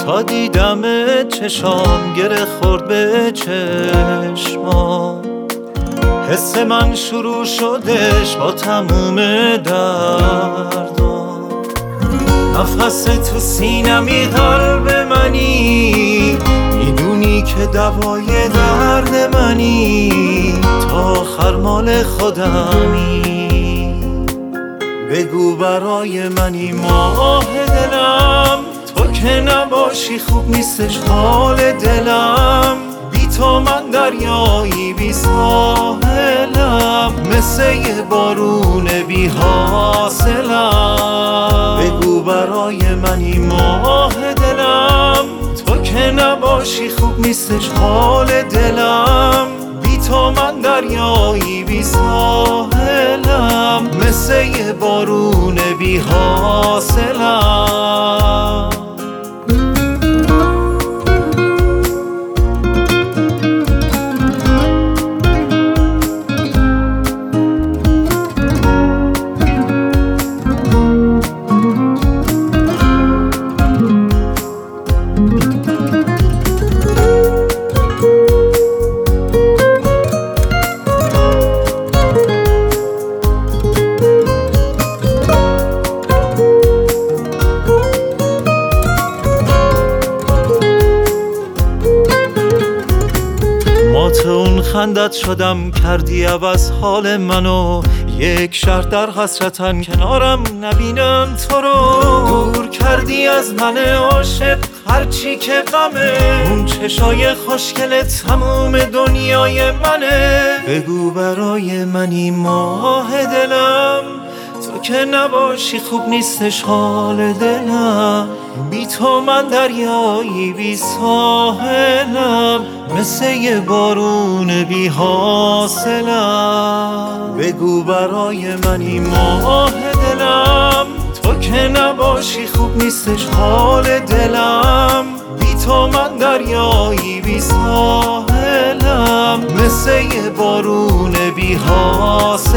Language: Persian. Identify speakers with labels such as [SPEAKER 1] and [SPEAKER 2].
[SPEAKER 1] تا دیدم چشام گره خورد به چشمام، حس من شروع شدش با تموم دردام. نفس تو سینمی قلب منی، میدونی که دوای درد منی، تا آخر مال خودمی. بگو برای منی ماه دلم، تو که نباشی خوب نیستش حال دلم. بی تو من دریایی بی ساحلم، مثل یه بارون بی حاصلم. بگو برای منی ماه دلم، تو که نباشی خوب نیستش حال دلم. بی تو من دریایی بی ساحلم، مثل یه بارون بی حاصلم. مات اون خندت شدم، کردی عوض حال منو. یک شهر در حسرتن کنارم نبینم تو رو. دور کردی از من عاشق هرچی که غمه، اون چشای خوشگلت تموم دنیای منه. بگو برای منی ماه دلم، تو که نباشی خوب نیستش حال دلم. بی تو من دریایی بی ساحلم، مثل یه بارون بی حاصلم. بگو برای منی ماه دلم، تو که نباشی خوب نیستش حال دلم. بی تو من دریایی بی ساحلم، مثل یه بارون بی حاصلم.